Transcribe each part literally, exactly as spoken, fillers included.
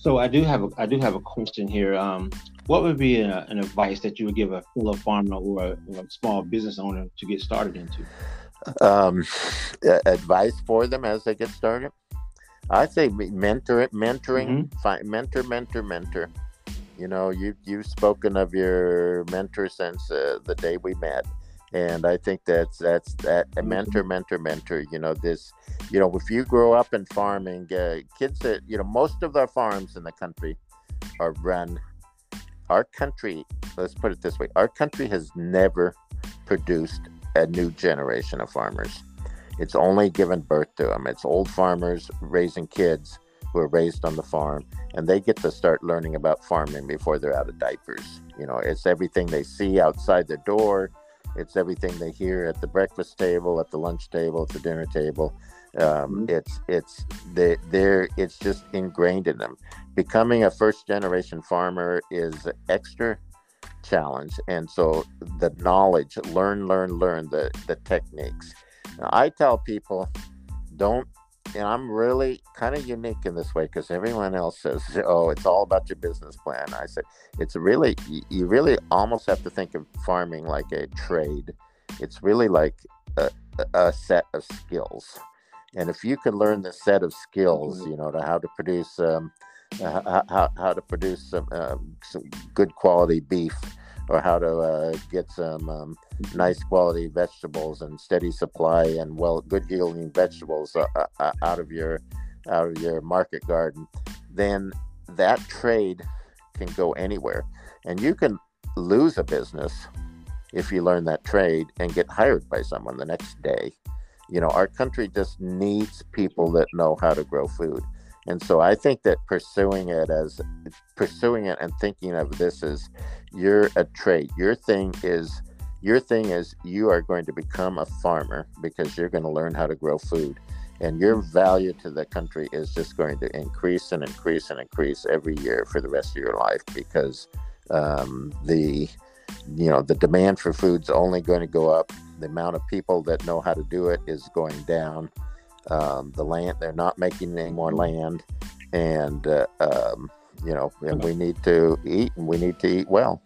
So I do have a, I do have a question here. Um, what would be a, an advice that you would give a fellow farmer or a, or a small business owner to get started into? Um, a- advice for them as they get started. I say me- mentor it, mentoring, Mm-hmm. fi- mentor, mentor, mentor. You know, you you've spoken of your mentor since uh, the day we met, and I think that's that's that a mentor, Okay. mentor, mentor. You know, this. You know, if you grow up in farming, uh, kids that you know, most of our farms in the country are run. Our country, let's put it this way: our country has never produced a new generation of farmers. It's only given birth to them. It's old farmers raising kids who are raised on the farm, and they get to start learning about farming before they're out of diapers. You know, it's everything they see outside their door. It's everything they hear at the breakfast table, at the lunch table, at the dinner table. Um, Mhm. it's it's they they're it's just ingrained in them. Becoming a first generation farmer is extra challenge, and so the knowledge, learn, learn, learn the the techniques. Now, I tell people don't, and I'm really kind of unique in this way because everyone else says, "Oh, it's all about your business plan." I said, "It's really you you really almost have to think of farming like a trade. It's really like a, a set of skills, and if you can learn the set of That's skills, right. you know, to how to produce." Um, uh, how, how to produce some, um, some good quality beef, or how to uh, get some um, Mhm. nice quality vegetables and steady supply and well good yielding vegetables uh, uh, uh, out of your out of your market garden, then that trade can go anywhere, and you can lose a business if you learn that trade and get hired by someone the next day. You know, our country just needs That's people right. that know how to grow food. And so I think that pursuing it as pursuing it and thinking of this as you're a trade. Your thing is your thing is you are going to become a farmer because you're going to learn how to grow food. And your value to the country is just going to increase and increase and increase every year for the rest of your life because um, the you know the demand for food's only going to go up. The amount of people that know how to do it is going down. Um, the land, they're not making any more Mhm. land, and uh, um, you know and Uh, we need to eat, and we need to eat well.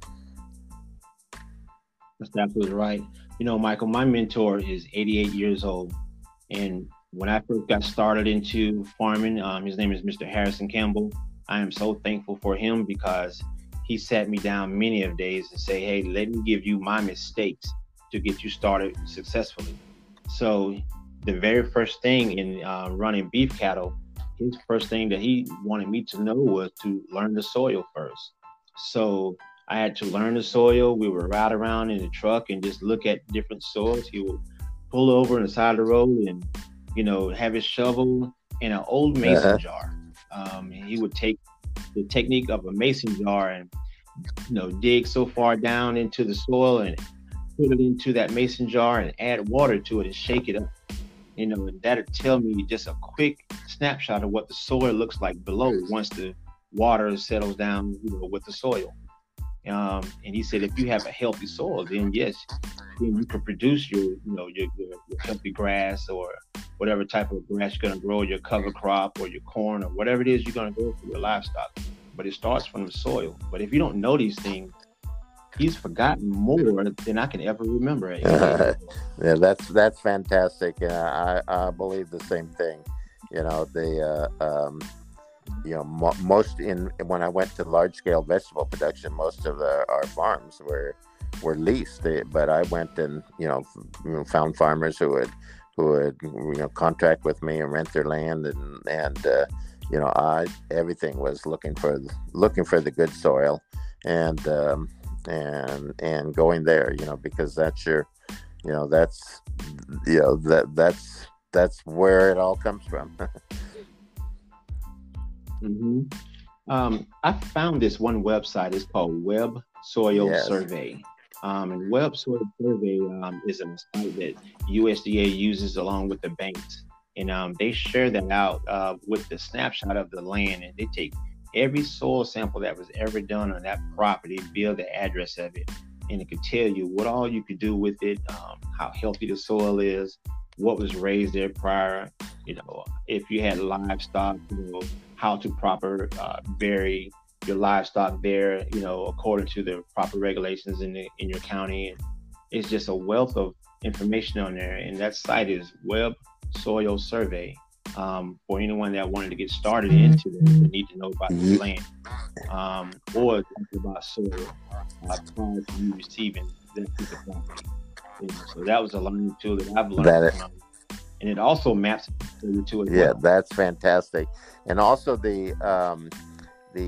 That's absolutely right. You know, Michael, my mentor is eighty-eight years old. And when I first got started into farming, um, his name is mister Harrison Campbell. I am so thankful for him because he sat me down many of days and say, "Hey, let me give you my mistakes to get you started successfully." So the very first thing in uh, running beef cattle, his first thing that he wanted me to know was to learn the soil first. So I had to learn the soil. We would ride around in the truck and just look at different soils. He would pull over on the side of the road and, you know, have his shovel in an old mason Uh-huh. jar. Um, and he would take the technique of a mason jar and, you know, dig so far down into the soil and put it into that mason jar and add water to it and shake it up. You know, and that'll tell me just a quick snapshot of what the soil looks like below once the water settles down, you know, with the soil. Um, and he said, if you have a healthy soil, then yes, then you can produce your, you know, your, your, your healthy grass or whatever type of grass you're going to grow, your cover crop or your corn or whatever it is you're going to grow for your livestock. But it starts from the soil. But if you don't know these things, he's forgotten more than I can ever remember at eighty-eight years old. Yeah, that's that's fantastic. Uh, I I believe the same thing. You know the uh, um, you know mo- most in when I went to large scale vegetable production, most of the, our farms were were leased. They, but I went and you know, f- you know found farmers who would who would you know contract with me and rent their land, and and uh, you know I everything was looking for looking for the good soil, and um, and and going there, you know because that's your you know that's you know that that's that's where it all comes from. Hmm. Um, I found this one website. It's called Web Soil Yes. Survey. Um, and Web Soil Survey um, is a site that U S D A uses along with the banks. And um, they share that out uh, with the snapshot of the land. And they take every soil sample that was ever done on that property, build the address of it. And it could tell you what all you could do with it, um, how healthy the soil is, what was raised there prior, you know, if you had livestock, you know, how to proper uh, bury your livestock there, you know, according to the proper regulations in the in your county. And it's just a wealth of information on there. And that site is Web Soil Survey. Um, for anyone that wanted to get started into this, they need to know about the land, um, or about soil uh, prior to you receiving that piece of property. You know, so that was a learning tool that I've learned That from, and it also maps to it. Yeah, well. that's fantastic. And also the um, the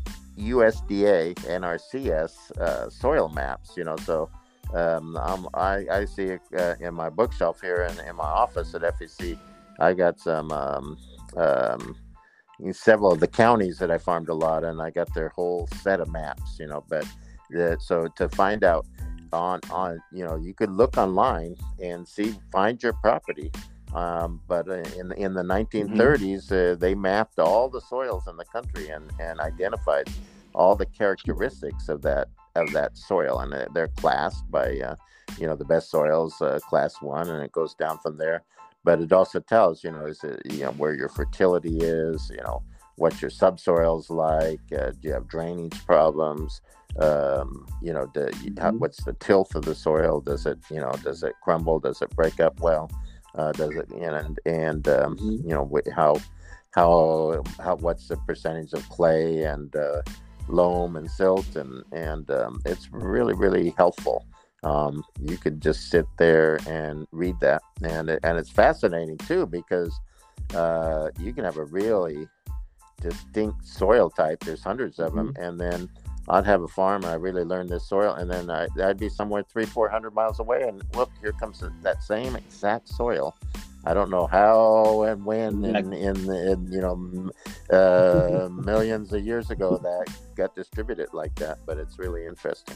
U S D A N R C S uh, soil maps. You know, so um, I'm, I I see it uh, in my bookshelf here and in my office at F E C. I got some um, um, in several of the counties that I farmed a lot, and I got their whole set of maps. You know, but the, so to find out on on you know, you could look online and see, find your property. Um, but in in the nineteen thirties, mm-hmm. uh, they mapped all the soils in the country and, and identified all the characteristics of that of that soil, and they're classed by uh, you know, the best soils, uh, class one, and it goes down from there. But it also tells, you know, is it, you know, where your fertility is, you know, what your subsoil's like, uh, do you have drainage problems, um, you know, the, mm-hmm. how, what's the tilth of the soil? Does it, you know, does it crumble? Does it break up well? Uh, does it, you know, and, and um, mm-hmm. you know, how, how, how, what's the percentage of clay and uh, loam and silt, and, and um, it's really, really helpful. Um, you could just sit there and read that, and it, and it's fascinating too, because uh, you can have a really distinct soil type. There's hundreds of them, mm-hmm. and then I'd have a farm and I really learned this soil, and then I, I'd be somewhere three, four hundred miles away, and look, here comes that same exact soil. I don't know how and when, in, in, in you know, uh, millions of years ago that got distributed like that, but it's really interesting.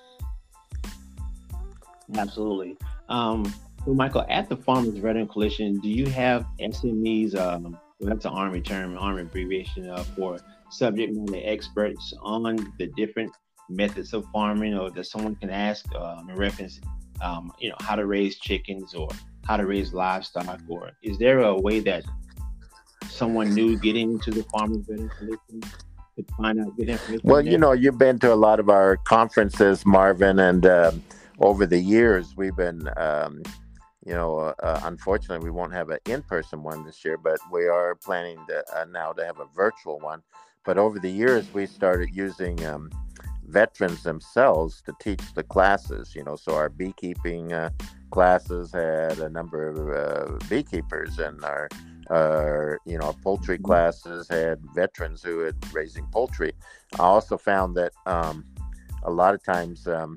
Absolutely. Um, so, Michael, at the Farmers Veteran Coalition, do you have S M Es? Um, well, that's an Army term, Army abbreviation uh, for subject matter experts on the different methods of farming, or that someone can ask um, in reference, um, you know, how to raise chickens or how to raise livestock, or is there a way that someone new getting into the Farmers Veteran Coalition could find out good information? Well, you know, you've been to a lot of our conferences, Marvin, and um, over the years, we've been, um, you know, uh, unfortunately, we won't have an in-person one this year, but we are planning to, uh, now to have a virtual one. But over the years, we started using um, veterans themselves to teach the classes, you know, so our beekeeping uh, classes had a number of uh, beekeepers, and our, our, you know, poultry classes had veterans who had raising poultry. I also found that um, a lot of times, um,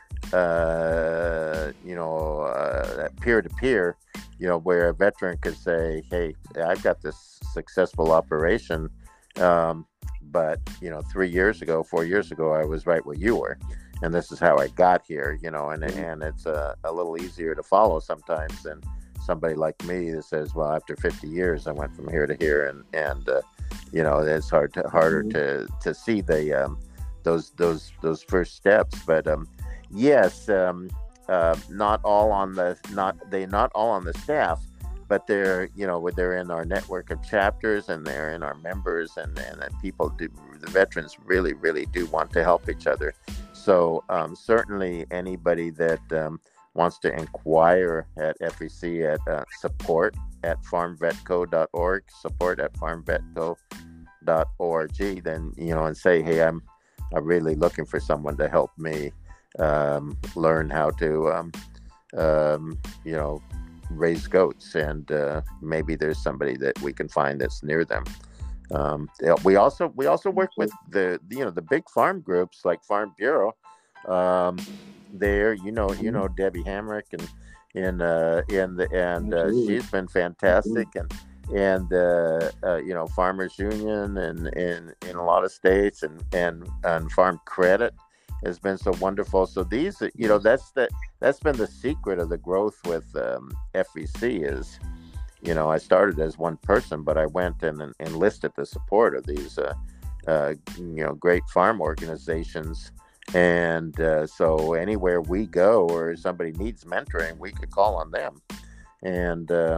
uh, you know, uh, peer-to-peer, you know, where a veteran could say, hey, I've got this successful operation, um, but, you know, three years ago, four years ago, I was right where you were, and this is how I got here, you know, and, and it's a, a little easier to follow sometimes than somebody like me that says, well, after fifty years, I went from here to here, and, and uh, you know, it's hard to, harder to, to see the, um, those, those, those first steps, but, um, yes, um, uh, not all on the not they not all on the staff, but they're, you know, they're in our network of chapters, and they're in our members, and and that people do, the veterans really really do want to help each other. So um, certainly anybody that um, wants to inquire at F E C at uh, support at farmvetco dot org, support at farmvetco dot org, then, you know, and say, hey, I'm I'm really looking for someone to help me um, learn how to, um, um, you know, raise goats, and uh, maybe there's somebody that we can find that's near them. Um, we also we also work with the, you know, the big farm groups like Farm Bureau. Um, there, you know, you know Debbie Hamrick, and and uh, and the, and uh, she's been fantastic, and and uh, uh, you know, Farmers Union, and in in a lot of states, and and and Farm Credit has been so wonderful. So these, you know, that's the that's been the secret of the growth with um, F E C is, you know, I started as one person, but I went and, and enlisted the support of these, uh, uh, you know, great farm organizations. And uh, so anywhere we go or somebody needs mentoring, we could call on them. And um,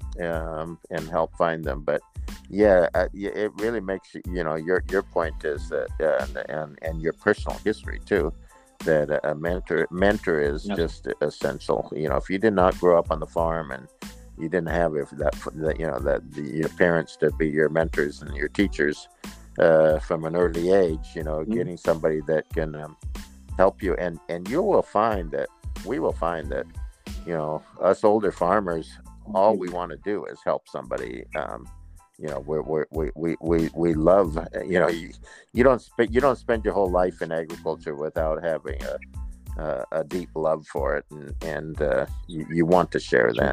um, and help find them. But yeah, uh, yeah, it really makes you, you know, your your point is that, uh, and, and and your personal history too, that a mentor mentor is Yep. just essential. You know, if you did not grow up on the farm and you didn't have if that, that you know that the, your parents to be your mentors and your teachers uh, from an early age, you know, Mhm. getting somebody that can um, help you, and and you will find that we will find that, you know, us older farmers, all we want to do is help somebody. Um, you know, we're, we're, we we we we love. You know, you, you don't spend you don't spend your whole life in agriculture without having a a, a deep love for it, and and uh, you, you want to share That's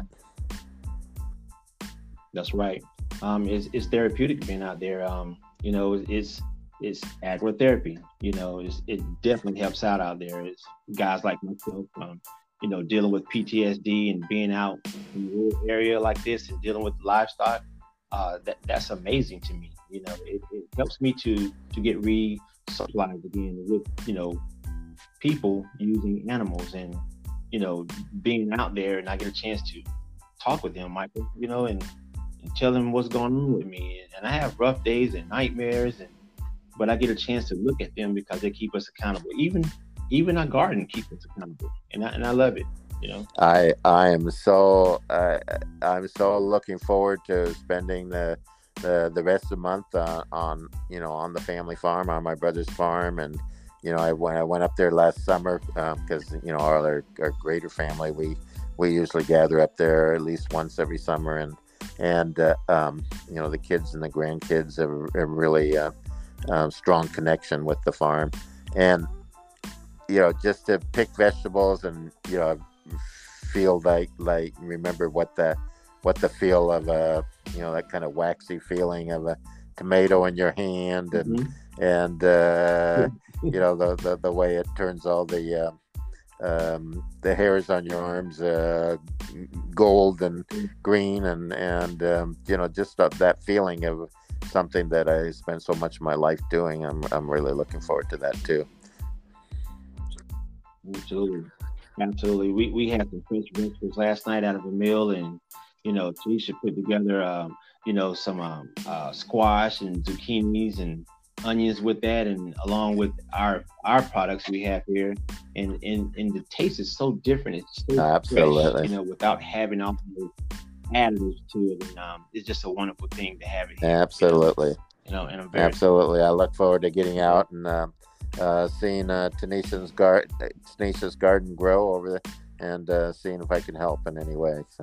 that. right. That's right. Um, it's, it's therapeutic being out there. Um, you know, it's it's agrotherapy. You know, it's, it definitely helps out out there. It's guys like myself, um, you know, dealing with P T S D and being out in a rural area like this and dealing with livestock. Uh, that that's amazing to me. You know, it, it helps me to to get re-socialized again with you know people using animals and you know being out there and I get a chance to talk with them, Michael. You know, and and tell them what's going on with me. And I have rough days and nightmares, and but I get a chance to look at them because they keep us accountable. Even even our garden keeps us accountable, and I, and I love it. You know. I I am so uh, I'm so looking forward to spending the the, the rest of the month uh, on you know on the family farm, on my brother's farm. And you know I went I went up there last summer because um, you know our our greater family, we we usually gather up there at least once every summer. And and uh, um, you know the kids and the grandkids have a really uh, um, strong connection with the farm. And you know just to pick vegetables and you know feel like like remember what the what the feel of a you know that kind of waxy feeling of a tomato in your hand. and Hmm. and uh, you know the, the the way it turns all the uh, um, the hairs on your arms uh, gold and green. And and um, you know just that, that feeling of something that I spent so much of my life doing. I'm I'm really looking forward to that too. Absolutely. Absolutely. We we had some fresh vegetables last night out of a mill, and you know, Tanisha put together, um, you know, some um, uh, squash and zucchinis and onions with that, and along with our our products we have here, and and and the taste is so different. It's so fresh, Absolutely. you know, without having all those additives to it, and um, it's just a wonderful thing to have it here, you know, Absolutely. you know, and I'm very Absolutely. I look forward to getting yeah, out and uh, uh, seeing uh, Tanisha's, gar- Tanisha's garden grow over there, and uh, seeing if I can help in any way. So,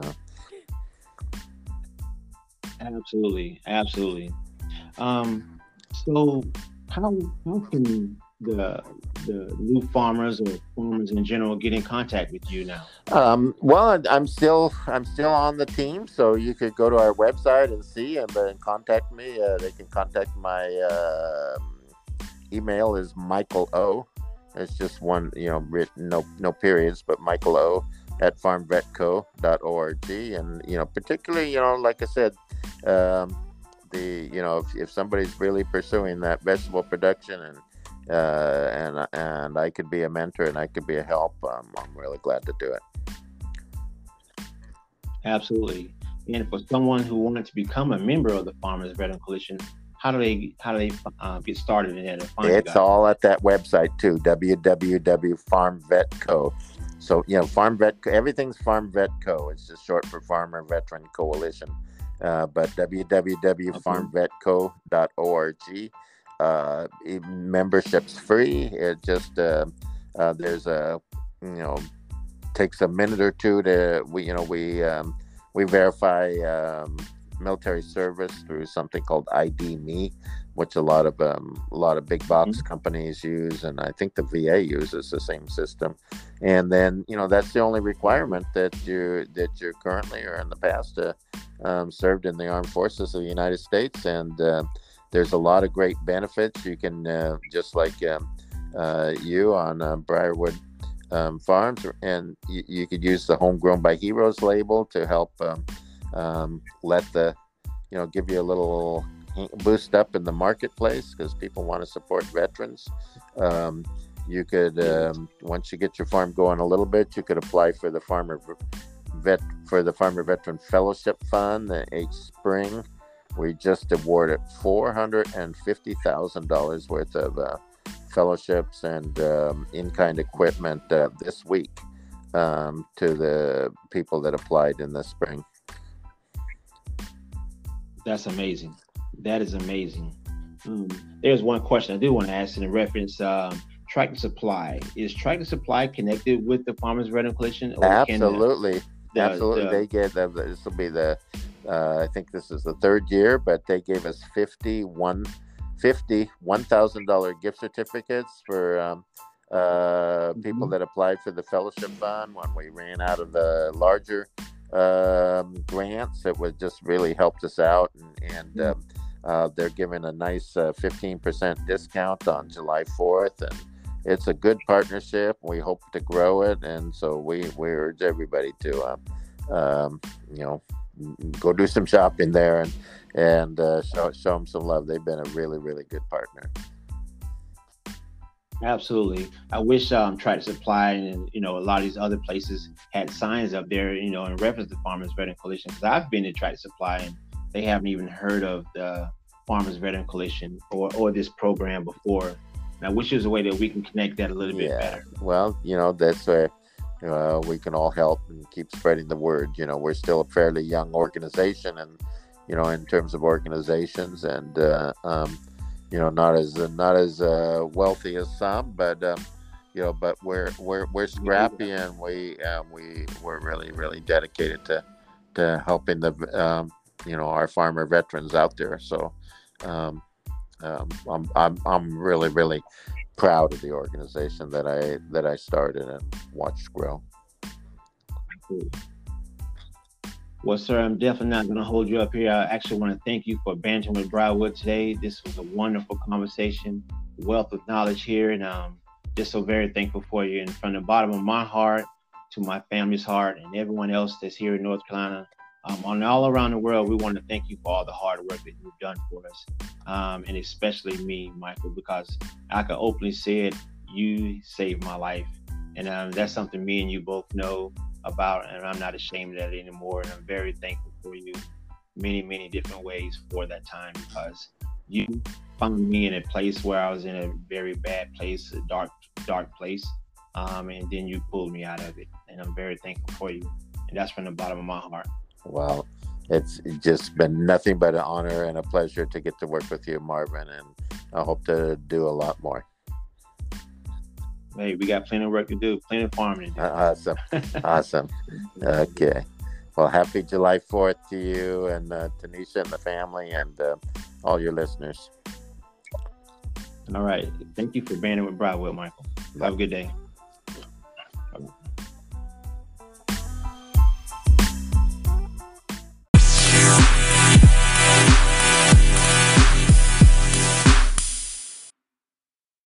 absolutely, absolutely. Um, so how how can the the new farmers or farmers in general get in contact with you now? um, well, I'm still I'm still on the team, so you could go to our website and see and, uh, contact me. Uh, they can contact my uh, email is Michael O. It's just one, you know, written, no no periods, but Michael O at farm vet co dot org. And you know, particularly, you know, like I said, um, the you know, if, if somebody's really pursuing that vegetable production, and uh, and and I could be a mentor and I could be a help, um, I'm really glad to do it. Absolutely. And for someone who wanted to become a member of the Farmers Veteran Coalition, how do they how do they uh, get started in that and find you It's guys? all at that website too, w w w dot farm vet co. So, you know, Farm Vet, everything's Farm Vet Co. It's just short for Farmer Veteran Coalition. Uh, but w w w dot Okay. farm vet co dot org. Uh, e- membership's free. It just, uh, uh, there's a, you know, takes a minute or two to we you know we um, we verify um, military service through something called I D Me, which a lot of um, a lot of big box Hmm. companies use, and I think the V A uses the same system. And then you know that's the only requirement that you that you're currently or in the past uh, um, served in the armed forces of the United States. And uh, there's a lot of great benefits. You can uh, just like um, uh, you on uh, Briarwood um, farms, and you, you could use the Homegrown by Heroes label to help um, um, let the you know give you a little boost up in the marketplace because people want to support veterans. Um, you could Yes. um, once you get your farm going a little bit, you could apply for the farmer vet for the Farmer Veteran Fellowship Fund, the H Spring. We just awarded four hundred and fifty thousand dollars worth of uh, fellowships and um, in-kind equipment uh, this week um, to the people that applied in the spring. That's amazing. That is amazing. Um, there's one question I do want to ask in reference. Um, Tractor Supply. Is Tractor Supply connected with the Farmers Veteran Coalition? Or Absolutely. Can the, Absolutely. the, they get, uh, this will be the, uh, I think this is the third year, but they gave us fifty-one, fifty one thousand dollars gift certificates for um, uh, mm-hmm. people that applied for the fellowship fund when we ran out of the larger um, grants. It was just really helped us out. And, and mm-hmm. um, uh, they're giving a nice uh, fifteen percent discount on July fourth. And it's a good partnership. We hope to grow it, and so we, we urge everybody to, uh, um, you know, go do some shopping there and and uh, show show them some love. They've been a really really good partner. Absolutely. I wish um, Tractor Supply and you know a lot of these other places had signs up there, you know, in reference to Farmers Veteran Coalition. Because I've been to Tractor Supply and they haven't even heard of the Farmers Veteran Coalition or or this program before. I wish there was a way that we can connect that a little bit yeah. better. Well, you know, that's where uh, we can all help and keep spreading the word. You know, we're still a fairly young organization, and you know, in terms of organizations, and uh, um, you know, not as uh, not as uh, wealthy as some, but um, you know, but we're we're we're scrappy, and we um, we we're really really dedicated to to helping the um, you know our farmer veterans out there. So. Um, Um, I'm I'm I'm really really proud of the organization that I that I started and watched grow. Well, sir, I'm definitely not going to hold you up here. I actually want to thank you for bantering with Briarwood today. This was a wonderful conversation, wealth of knowledge here, and um, just so very thankful for you. And from the bottom of my heart to my family's heart and everyone else that's here in North Carolina, Um, and all around the world, we want to thank you for all the hard work that you've done for us, um, and especially me, Michael, because I can openly say it, you saved my life, and um, that's something me and you both know about, and I'm not ashamed of that anymore, and I'm very thankful for you many, many different ways for that time, because you found me in a place where I was in a very bad place, a dark, dark place, um, and then you pulled me out of it, and I'm very thankful for you, and that's from the bottom of my heart. Well, it's just been nothing but an honor and a pleasure to get to work with you, Marvin, and I hope to do a lot more. Hey, we got plenty of work to do, plenty of farming to do. Awesome. Awesome. Okay. Well, happy July fourth to you and uh, Tanisha and the family and uh, all your listeners. All right. Thank you for being with Briarwood, Michael. Have a good day.